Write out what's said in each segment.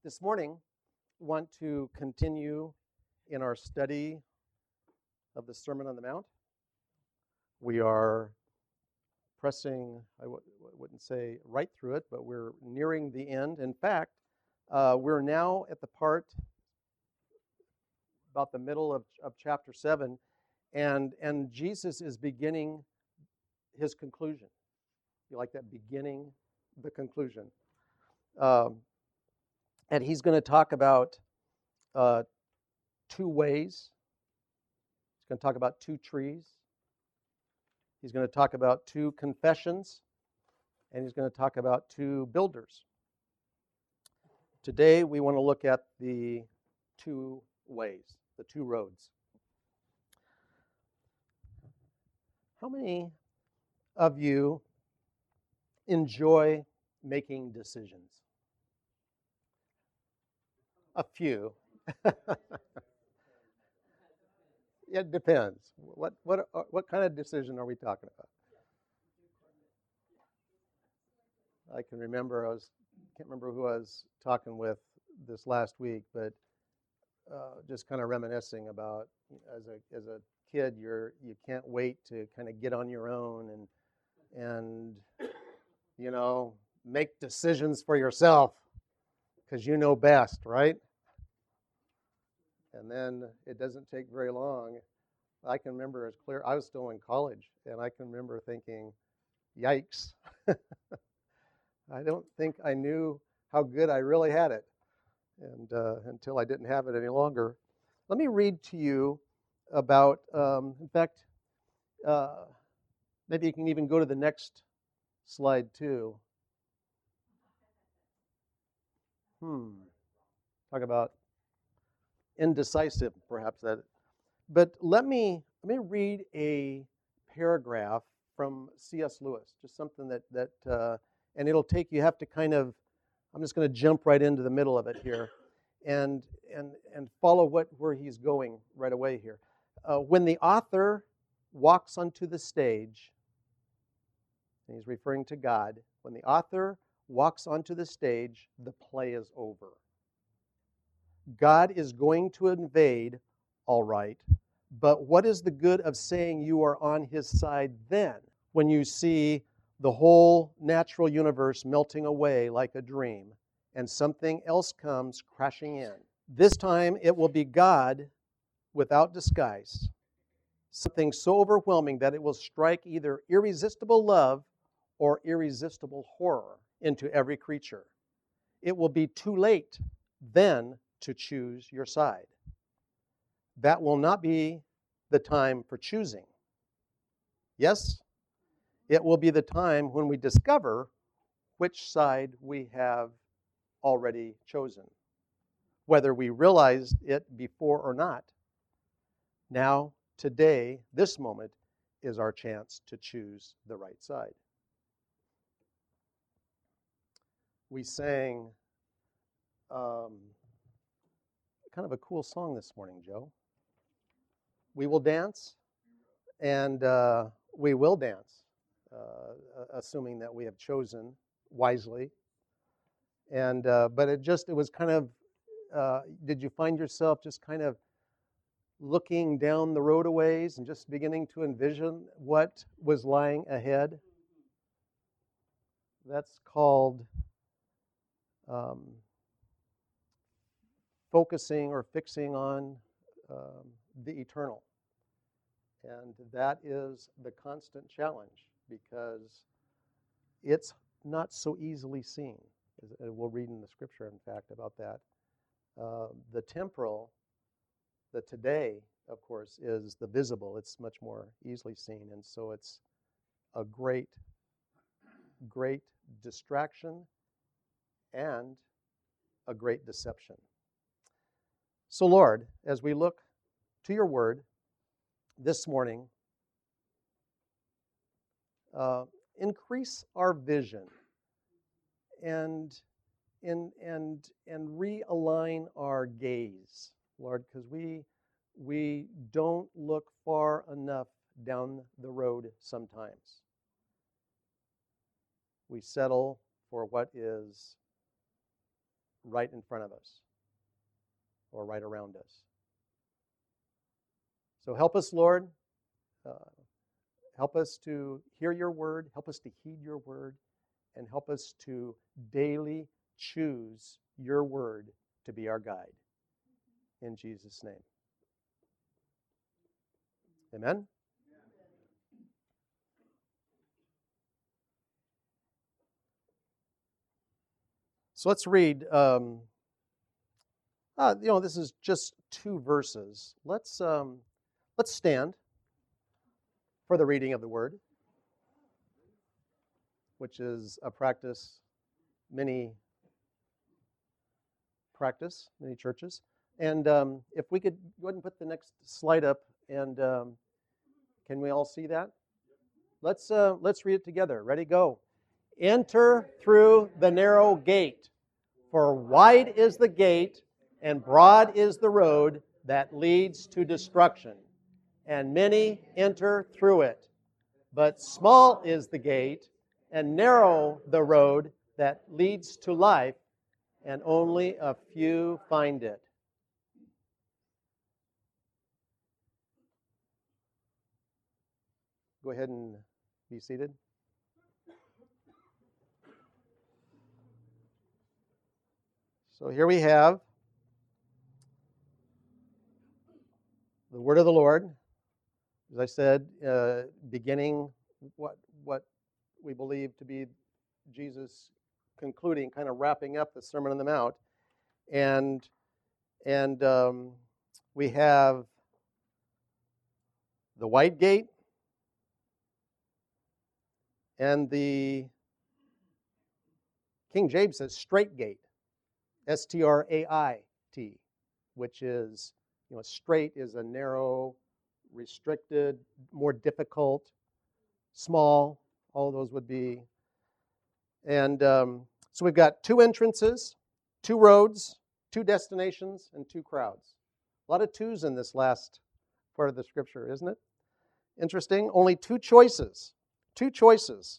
This morning, I want to continue in our study of the Sermon on the Mount. We are pressing, wouldn't say right through it, but we're nearing the end. In fact, we're now at the part about the middle of chapter 7, and Jesus is beginning his conclusion. You like that? Beginning the conclusion. And he's going to talk about two ways. He's going to talk about two trees. He's going to talk about two confessions. And he's going to talk about two builders. Today, we want to look at the two ways, the two roads. How many of you enjoy making decisions? A few. It depends. What kind of decision are we talking about? I can remember can't remember who I was talking with this last week, but just kind of reminiscing about as a kid, you can't wait to kind of get on your own and make decisions for yourself because you know best, right? And then it doesn't take very long. I can remember as clear. I was still in college, and I can remember thinking, "Yikes." I don't think I knew how good I really had it, and until I didn't have it any longer. Let me read to you about. In fact, maybe you can even go to the next slide too. Talk about indecisive, perhaps that. But let me read a paragraph from C.S. Lewis. Just something that and it'll take, you have to kind of, I'm just going to jump right into the middle of it here and follow where he's going right away here. When the author walks onto the stage, and he's referring to God, when the author walks onto the stage, the play is over. God is going to invade, all right, but what is the good of saying you are on his side then, when you see the whole natural universe melting away like a dream, and something else comes crashing in? This time it will be God without disguise, something so overwhelming that it will strike either irresistible love or irresistible horror into every creature. It will be too late then to choose your side. That will not be the time for choosing. Yes? It will be the time when we discover which side we have already chosen. Whether we realized it before or not, now, today, this moment is our chance to choose the right side. We sang kind of a cool song this morning, Joe. We will dance, and we will dance, assuming that we have chosen wisely. And but it was kind of, did you find yourself just kind of looking down the road a ways and just beginning to envision what was lying ahead? That's called focusing or fixing on the eternal. And that is the constant challenge because it's not so easily seen. And we'll read in the scripture, in fact, about that. The temporal, the today, of course, is the visible. It's much more easily seen. And so it's a great, great distraction and a great deception. So, Lord, as we look to your word this morning, increase our vision and realign our gaze, Lord, because we don't look far enough down the road sometimes. We settle for what is right in front of us or right around us. So help us, Lord. Uh, Help us to hear your word. Help us to heed your word. And help us to daily choose your word to be our guide. In Jesus' name. Amen? So let's read. This is just 2 verses. Let's stand for the reading of the word, which is a practice many churches. And if we could go ahead and put the next slide up, and can we all see that? Let's read it together. Ready, go. Enter through the narrow gate, for wide is the gate and broad is the road that leads to destruction, and many enter through it. But small is the gate and narrow the road that leads to life, and only a few find it. Go ahead and be seated. So here we have the word of the Lord. As I said, beginning what we believe to be Jesus concluding, kind of wrapping up the Sermon on the Mount, and we have the wide gate and the King James says straight gate, S-T-R-A-I-T, which is, straight is a narrow, restricted, more difficult, small. All of those would be. And so we've got 2 entrances, 2 roads, 2 destinations, and 2 crowds. A lot of 2s in this last part of the scripture, isn't it? Interesting. Only 2 choices. 2 choices.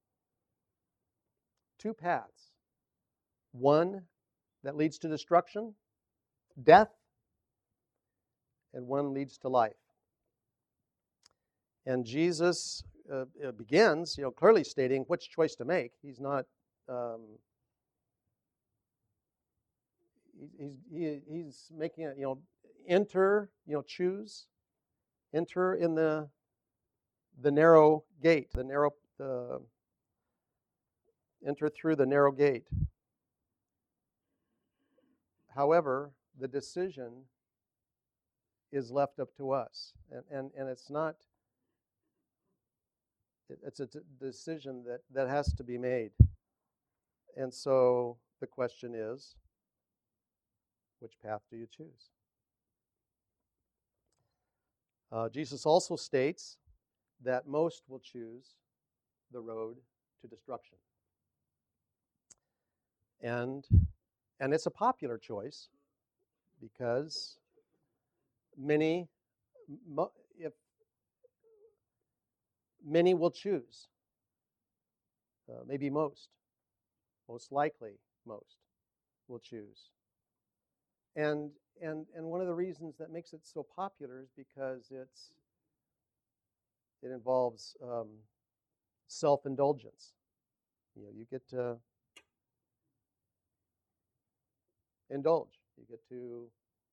2 paths. One that leads to destruction, death, and one leads to life. And Jesus begins, clearly stating which choice to make. He's not. He's making it. Enter. Choose. Enter in the narrow gate. Enter through the narrow gate. However, the decision is left up to us, and it's not. It's a decision that has to be made. And so the question is, which path do you choose? Jesus also states that most will choose the road to destruction. And it's a popular choice because many will choose, maybe most likely most will choose. And one of the reasons that makes it so popular is because it involves self-indulgence. You get to indulge. You get to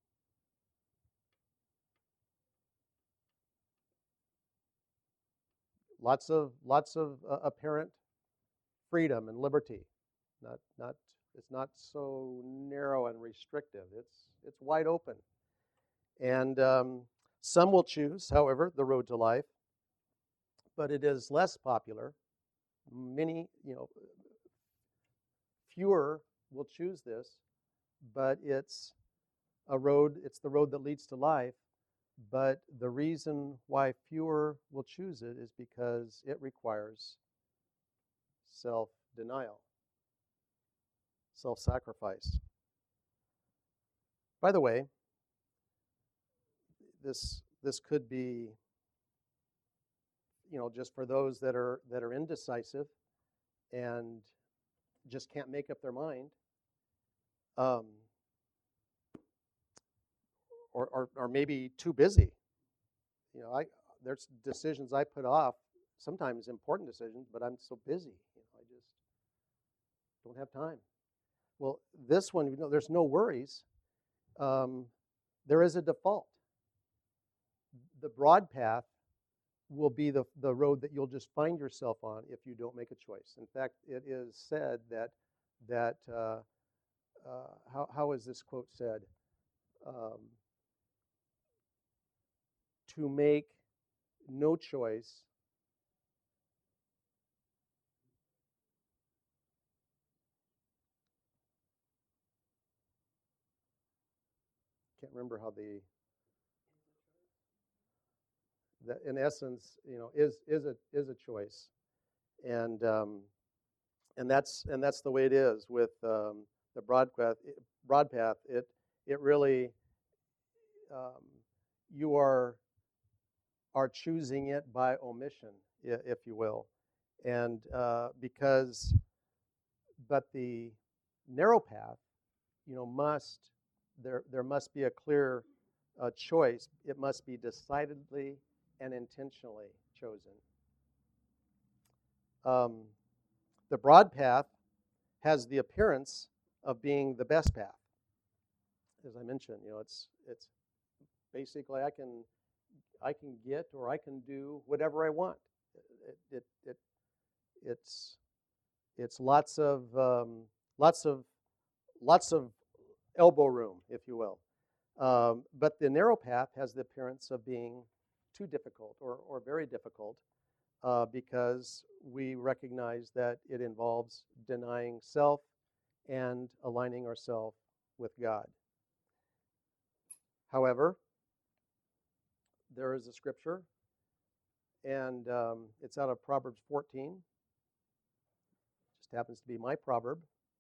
lots of apparent freedom and liberty. It's not so narrow and restrictive. It's wide open. And some will choose, however, the road to life, but it is less popular. Many, fewer will choose this, but it's the road that leads to life. But the reason why fewer will choose it is because it requires self-denial, self-sacrifice. By the way, this could be, just for those that are indecisive and just can't make up their mind. um, or maybe too busy. You know, there's decisions I put off, sometimes important decisions, but I'm so busy. You know, I just don't have time. Well, this one, there's no worries. Um, there is a default. The broad path will be the road that you'll just find yourself on if you don't make a choice. In fact, it is said that how is this quote said? Um, to make no choice. Can't remember how that in essence, is a choice, and that's the way it is with the broad path. Broad path. It really you are choosing it by omission, if you will, and because but the narrow path, must there must be a clear choice. It must be decidedly and intentionally chosen. Um, the broad path has the appearance of being the best path. As I mentioned, it's basically I can get or I can do whatever I want. It, it, it it's it's lots of elbow room, if you will. But the narrow path has the appearance of being too difficult or very difficult because we recognize that it involves denying self and aligning ourselves with God. However, there is a scripture, and it's out of Proverbs 14. Just happens to be my proverb.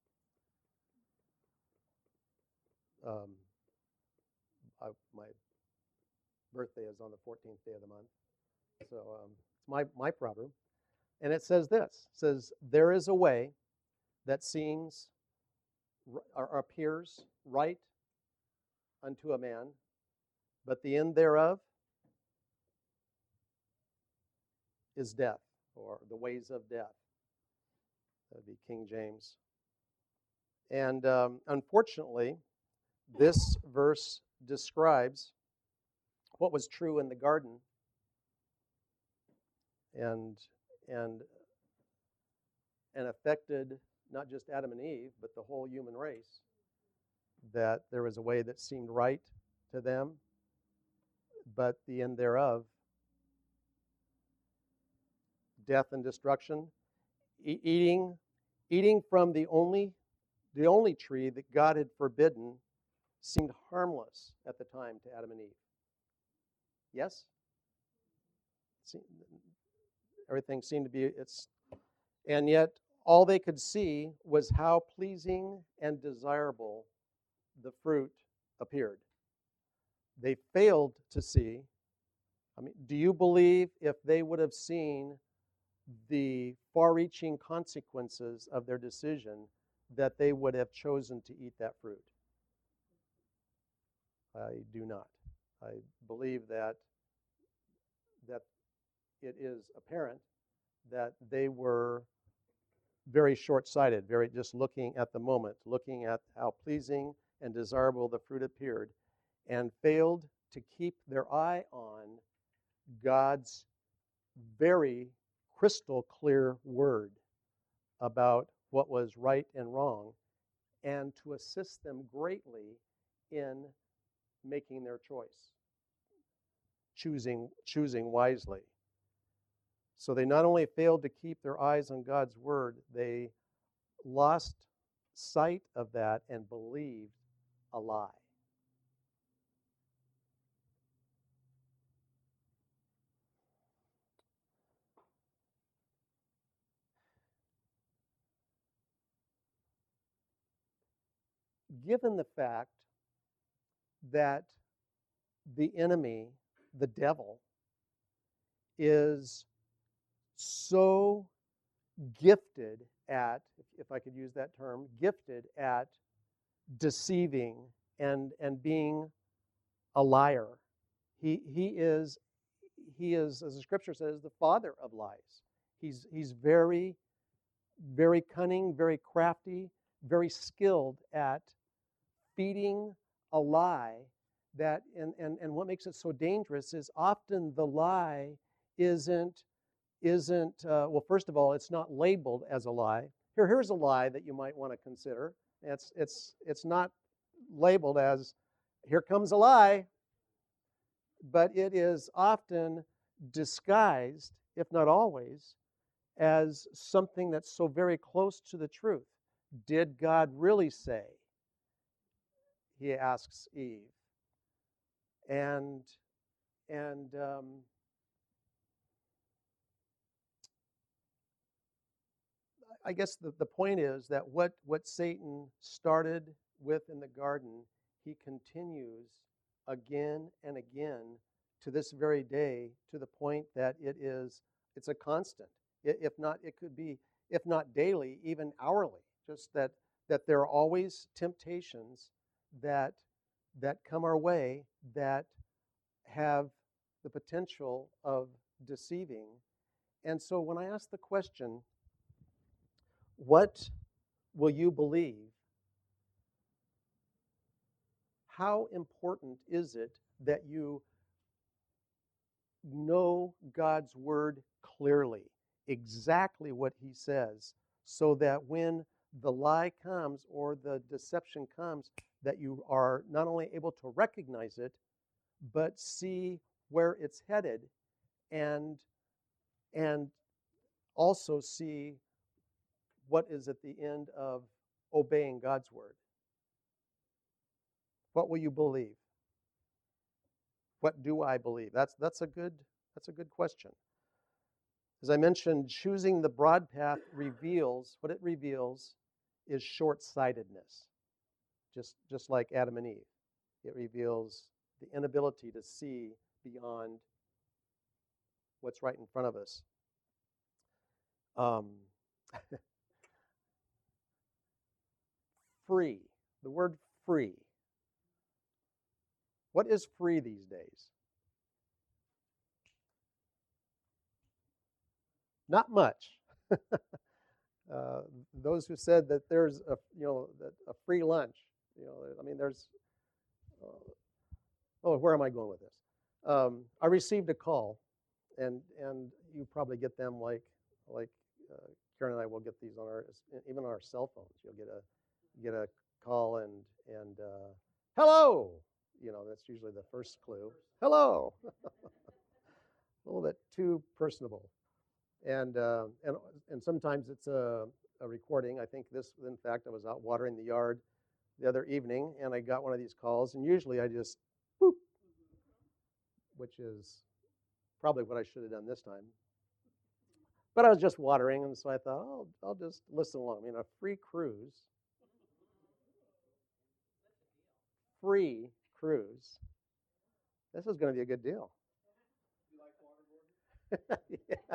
Um, my birthday is on the 14th day of the month, so it's my proverb, and it says this: it says, "There is a way that seems or appears right unto a man, but the end thereof is death," or the ways of death. That would be King James. And unfortunately, this verse describes what was true in the garden and and and affected not just Adam and Eve, but the whole human race. That there was a way that seemed right to them, but the end thereof, death and destruction. Eating from the only tree that God had forbidden seemed harmless at the time to Adam and Eve. Yes? Everything seemed to be and yet all they could see was how pleasing and desirable the fruit appeared. They failed to see. I mean, do you believe if they would have seen the far-reaching consequences of their decision that they would have chosen to eat that fruit? I do not. I believe that it is apparent that they were very short-sighted, very just looking at the moment, looking at how pleasing and desirable the fruit appeared, and failed to keep their eye on God's very crystal clear word about what was right and wrong, and to assist them greatly in making their choice, choosing wisely. So they not only failed to keep their eyes on God's word, they lost sight of that and believed a lie. Given the fact that the enemy, the devil, is so gifted at, if I could use that term, gifted at deceiving and being a liar. He is, as the scripture says, the father of lies. He's very, very cunning, very crafty, very skilled at feeding a lie. That and what makes it so dangerous is often the lie isn't well, first of all, it's not labeled as a lie. Here's a lie that you might want to consider. It's not labeled as here comes a lie, but it is often disguised, if not always, as something that's so very close to the truth. Did God really say? He asks Eve. And I guess the point is that what Satan started with in the garden, he continues again and again to this very day, to the point that it's a constant. If not, it could be, if not daily, even hourly. Just that there are always temptations that come our way that have the potential of deceiving. And so when I ask the question, what will you believe? How important is it that you know God's word clearly, exactly what he says, so that when the lie comes or the deception comes, that you are not only able to recognize it, but see where it's headed, and also see what is at the end of obeying God's word. What will you believe? What do I believe? That's a good question. As I mentioned, choosing the broad path reveals what it reveals is short-sightedness. Just like Adam and Eve. It reveals the inability to see beyond what's right in front of us. Free. The word free. What is free these days? Not much. Those who said that there's a free lunch, I mean, there's. Where am I going with this? I received a call, and you probably get them like Karen and I will get these on even on our cell phones. You'll get a call and hello. That's usually the first clue. Hello. A little bit too personable. And sometimes it's a recording. I think this, in fact, I was out watering the yard the other evening, and I got one of these calls, and usually I just, boop, which is probably what I should have done this time. But I was just watering, and so I thought, I'll just listen along. A free cruise. Free cruise. This is going to be a good deal. You like waterboarding? Yeah.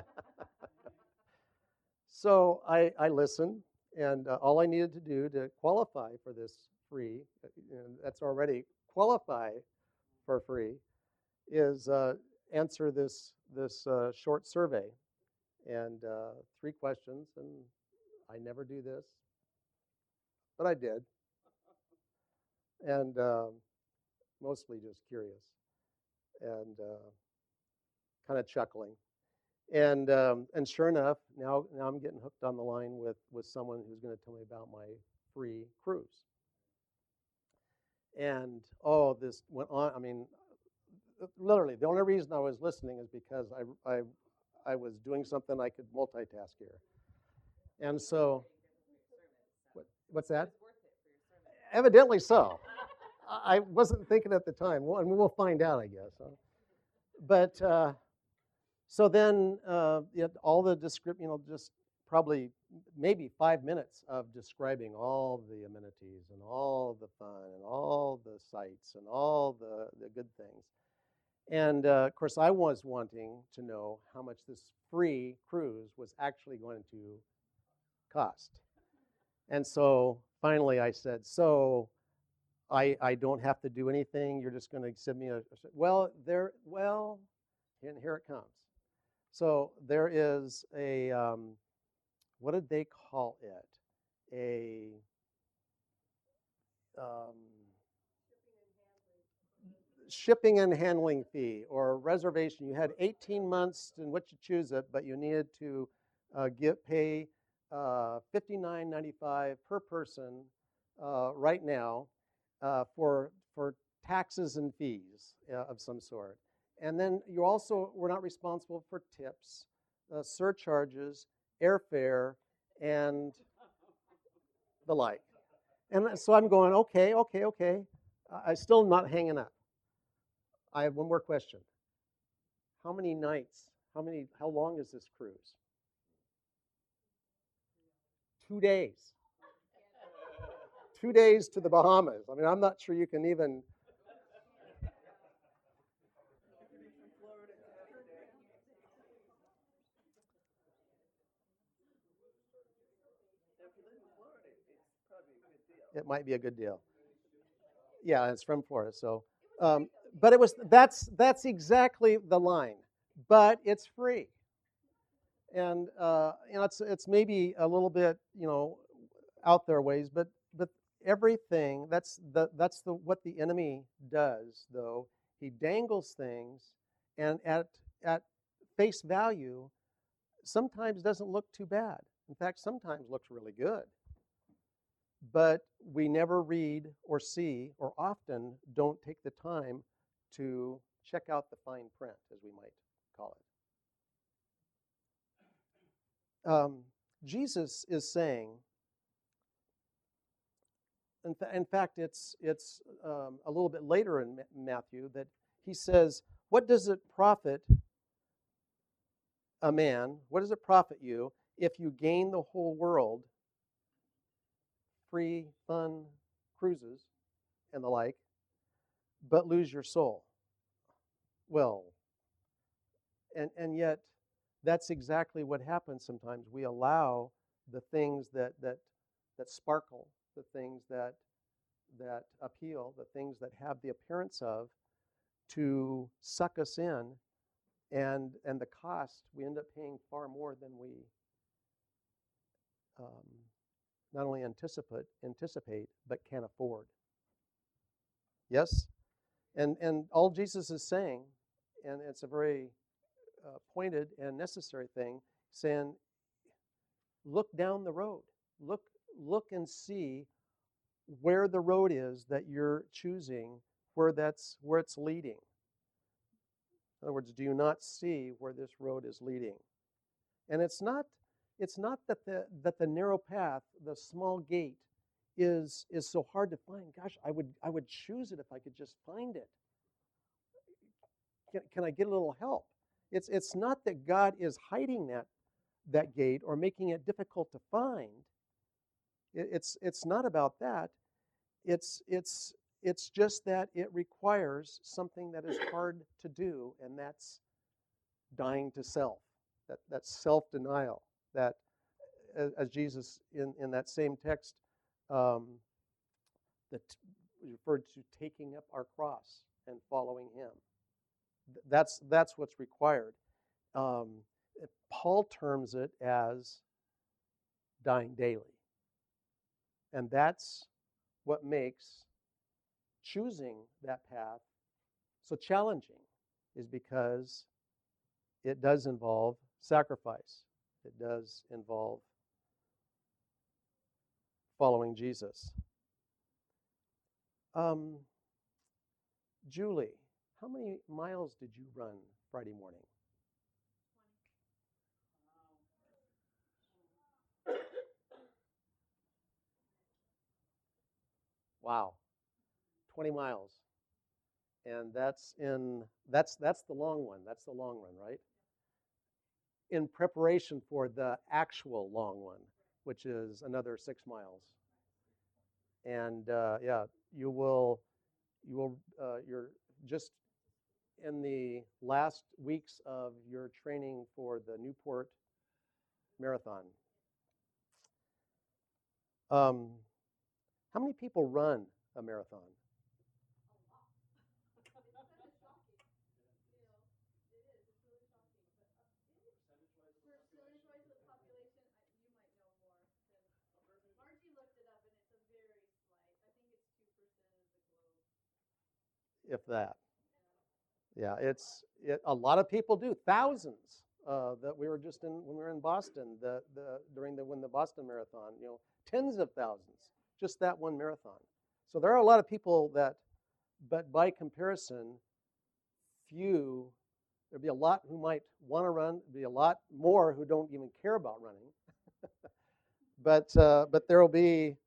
So I listened, and all I needed to do to qualify for this free, that's already qualify for free, is answer this short survey, and 3 questions. And I never do this, but I did, and mostly just curious and kind of chuckling. And sure enough, now I'm getting hooked on the line with someone who's going to tell me about my free cruise. And this went on. I mean, literally, the only reason I was listening is because I was doing something I could multitask here. And so, what's that? Evidently so. I wasn't thinking at the time. Well, and we'll find out, I guess. But so then, all the description, just probably maybe 5 minutes of describing all the amenities and all the fun and all the sights and all the good things. And of course, I was wanting to know how much this free cruise was actually going to cost. And so finally I said, so I don't have to do anything. You're just going to send me and here it comes. So there is a, what did they call it? A, um, shipping and handling fee or a reservation. You had 18 months in which to choose it, but you needed to pay $59.95 per person right now for taxes and fees of some sort. And then you also were not responsible for tips, surcharges, airfare, and the like. And so I'm going, okay, okay, okay. I still not hanging up. I have one more question. How many nights? How long is this cruise? 2 days. 2 days to the Bahamas. I mean, I'm not sure you can even. It might be a good deal. Yeah, it's from Florida. So, but it was that's exactly the line. But it's free, and it's maybe a little bit out there ways, but everything that's the what the enemy does though. He dangles things, and at face value, sometimes doesn't look too bad. In fact, sometimes looks really good. But we never read or see, or often don't take the time to check out the fine print, as we might call it. Jesus is saying, in fact, it's a little bit later in Matthew that he says, "What does it profit a man? What does it profit you if you gain the whole world, free, fun cruises and the like, but lose your soul?" Well, and yet that's exactly what happens sometimes. We allow the things that sparkle, the things that appeal, the things that have the appearance of, to suck us in, and the cost, we end up paying far more than we um, not only anticipate but can afford. Yes, and all Jesus is saying, and it's a very pointed and necessary thing, saying, look down the road, look and see where the road is that you're choosing, where it's leading. In other words, do you not see where this road is leading? And it's not that the narrow path, the small gate, is so hard to find. Gosh, I would choose it if I could just find it. Can I get a little help? It's not that God is hiding that gate or making it difficult to find. It's not about that. It's just that it requires something that is hard to do, and that's dying to self. That's self-denial. That, as Jesus in that same text, um, that referred to taking up our cross and following Him. That's what's required. Um, Paul terms it as dying daily, and that's what makes choosing that path so challenging, is because it does involve sacrifice. It does involve following Jesus. Um, Julie, how many miles did you run Friday morning? Wow, 20 miles. And that's the long one. That's the long run, right? In preparation for the actual long one, which is another 6 miles. And yeah, you're just in the last weeks of your training for the Newport Marathon. Um, how many people run a marathon? If that. Yeah, a lot of people do. Thousands that we were just in when we were in Boston. When the Boston Marathon, tens of thousands, just that one marathon. So there are a lot of people that, but by comparison, few. There'd be a lot who might want to run. There'd be a lot more who don't even care about running. But there will be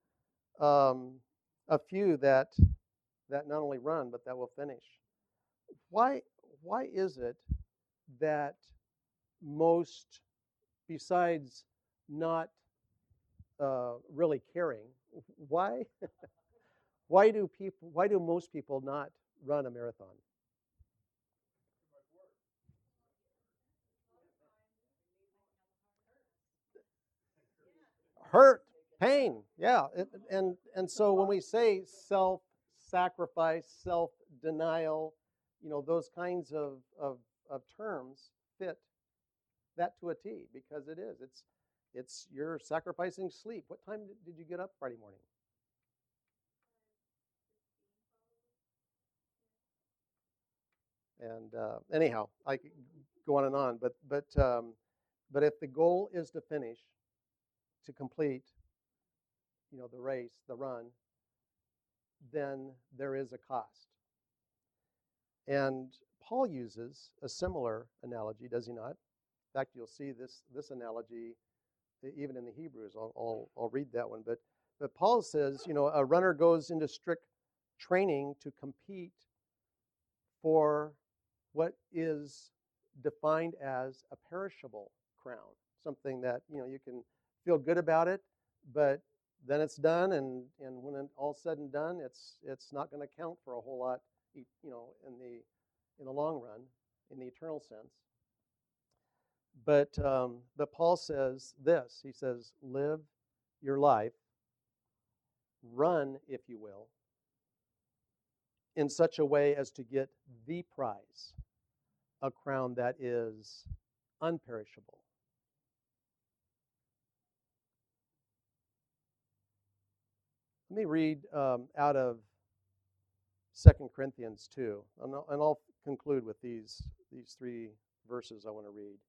a few that not only run but that will finish. Why is it that most, besides not really caring, why why do most people not run a marathon? Hurt, pain, yeah. And so when we say self-sacrifice, self-denial, those kinds of terms fit that to a T, because it is. It's you're sacrificing sleep. What time did you get up Friday morning? And anyhow, I could go on and on, but if the goal is to finish, to complete, the race, the run, then there is a cost. And Paul uses a similar analogy, does he not? In fact, you'll see this analogy even in the Hebrews. I'll read that one. But Paul says, a runner goes into strict training to compete for what is defined as a perishable crown, something that you can feel good about it, but then it's done, and when all's said and done, it's not going to count for a whole lot, in the long run, in the eternal sense. But Paul says this. He says, live your life, run, if you will, in such a way as to get the prize, a crown that is unperishable. Let me read out of 2 Corinthians 2, and I'll conclude with these three verses I want to read.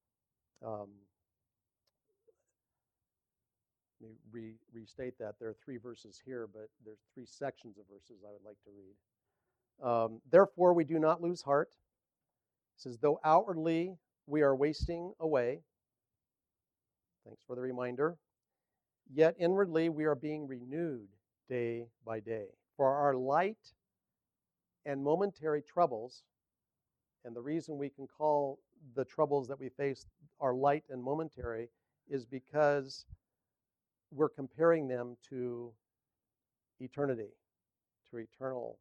Let me restate that. There are three verses here, but there's three sections of verses I would like to read. Therefore, we do not lose heart. It says, though outwardly we are wasting away. Thanks for the reminder. Yet inwardly we are being renewed day by day. For our light and momentary troubles, and the reason we can call the troubles that we face our light and momentary is because we're comparing them to eternity, to eternal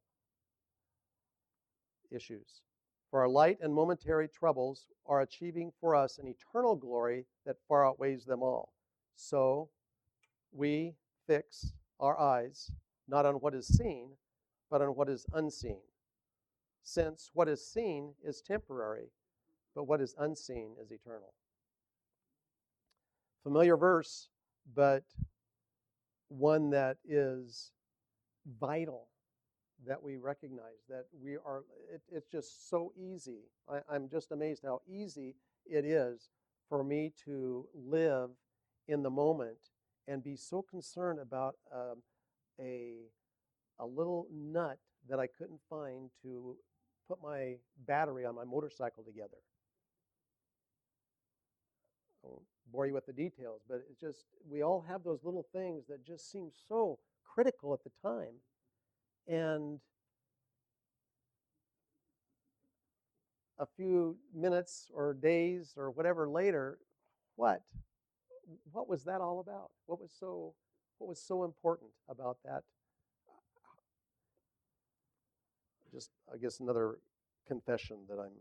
issues. For our light and momentary troubles are achieving for us an eternal glory that far outweighs them all. So we fix our eyes not on what is seen, but on what is unseen. Since what is seen is temporary, but what is unseen is eternal. Familiar verse, but one that is vital, that we recognize, that we are, it's just so easy. I'm just amazed how easy it is for me to live in the moment and be so concerned about a little nut that I couldn't find to put my battery on my motorcycle together. I won't bore you with the details, but it's just, we all have those little things that just seem so critical at the time. And a few minutes or days or whatever later, what was that all about? What was so important about that? Just, I guess, another confession that I'm.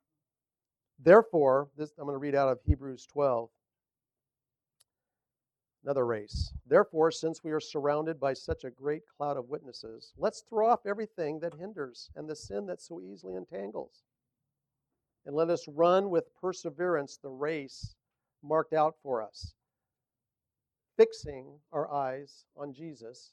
Therefore, I'm going to read out of Hebrews 12. Another race. Therefore, since we are surrounded by such a great cloud of witnesses, let's throw off everything that hinders and the sin that so easily entangles. And let us run with perseverance the race marked out for us, fixing our eyes on Jesus,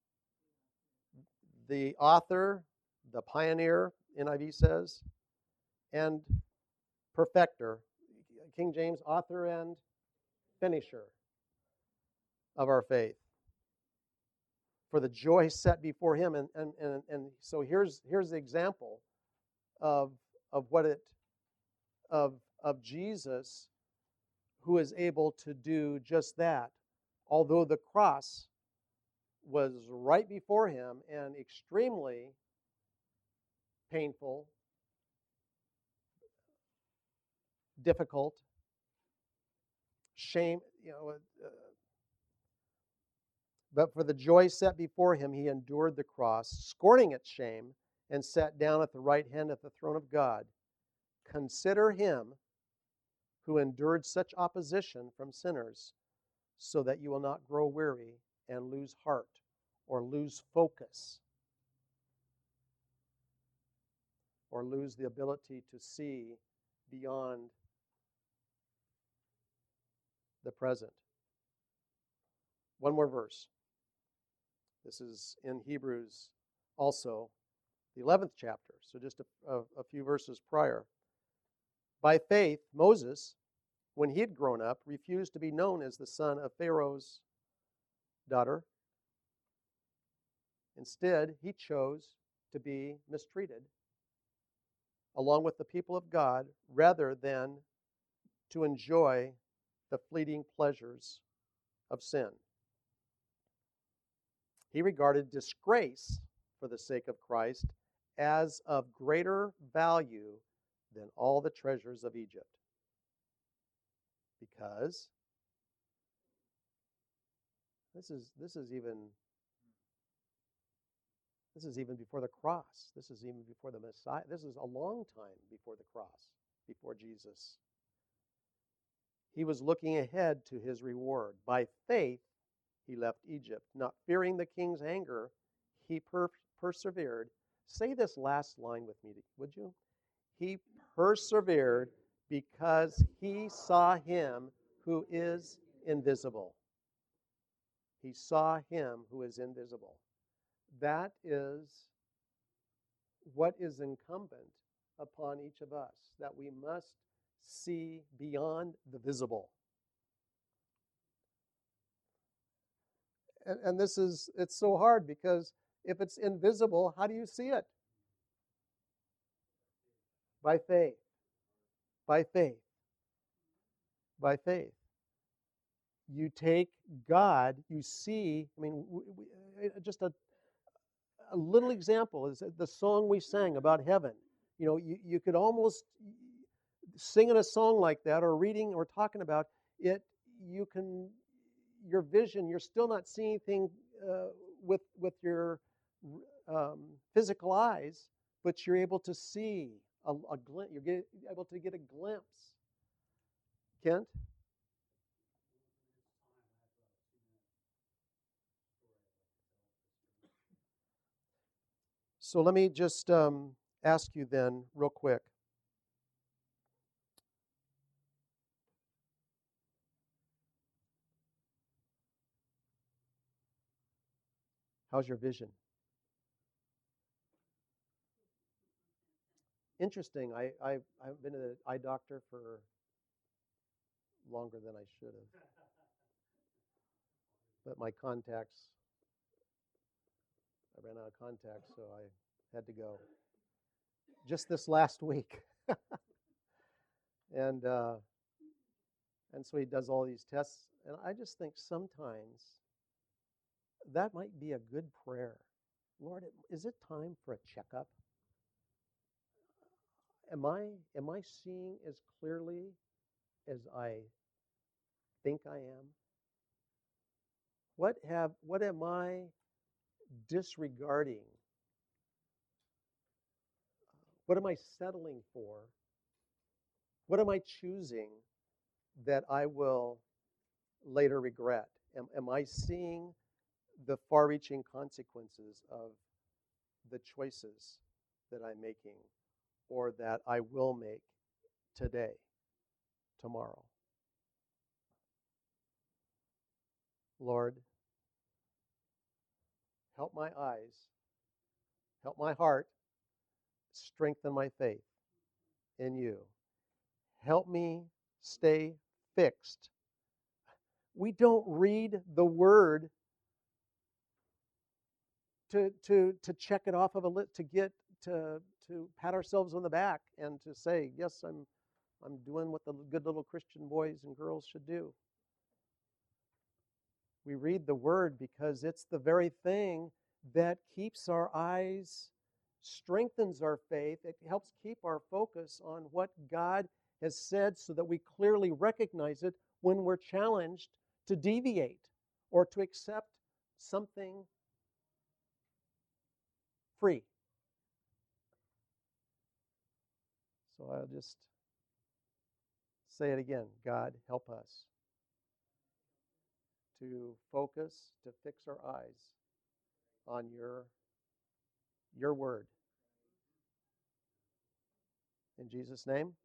the author, the pioneer, NIV says, and perfecter. King James, author and finisher of our faith. For the joy set before him. And so here's the example of what it of Jesus, who is able to do just that. Although the cross was right before him and extremely painful, difficult, shame, but for the joy set before him, he endured the cross, scorning its shame, and sat down at the right hand of the throne of God. Consider him who endured such opposition from sinners, so that you will not grow weary and lose heart or lose focus or lose the ability to see beyond the present. One more verse. This is in Hebrews also, the 11th chapter, so just a few verses prior. By faith, Moses, when he had grown up, refused to be known as the son of Pharaoh's daughter. Instead, he chose to be mistreated along with the people of God rather than to enjoy the fleeting pleasures of sin. He regarded disgrace for the sake of Christ as of greater value than all the treasures of Egypt. Because this is even before the cross. This is even before the Messiah. This is a long time before the cross, before Jesus. He was looking ahead to his reward. By faith, he left Egypt. Not fearing the king's anger, he persevered. Say this last line with me, would you? He persevered because he saw him who is invisible. He saw him who is invisible. That is what is incumbent upon each of us, that we must see beyond the visible. And it's so hard because if it's invisible, how do you see it? By faith. By faith. By faith. You take God, you see, just a little example is the song we sang about heaven. You could almost, singing a song like that or reading or talking about it, your vision, you're still not seeing anything with your physical eyes, but you're able to see a glimpse. You're able to get a glimpse. Kent? So let me just ask you then, real quick. How's your vision? Interesting. I've been to the eye doctor for longer than I should have. But my contacts, I ran out of contacts, so I had to go. Just this last week. And so he does all these tests. And I just think sometimes that might be a good prayer. Lord, is it time for a checkup? Am I seeing as clearly as I think I am? What am I disregarding? What am I settling for? What am I choosing that I will later regret? Am I seeing the far-reaching consequences of the choices that I'm making or that I will make today, tomorrow? Lord, help my eyes, help my heart, strengthen my faith in you. Help me stay fixed. We don't read the word to check it off of a list, to pat ourselves on the back and to say, yes, I'm doing what the good little Christian boys and girls should do. We read the word because it's the very thing that keeps our eyes, strengthens our faith. It helps keep our focus on what God has said so that we clearly recognize it when we're challenged to deviate or to accept something free. So I'll just say it again. God, help us to focus, to fix our eyes on your word. In Jesus' name.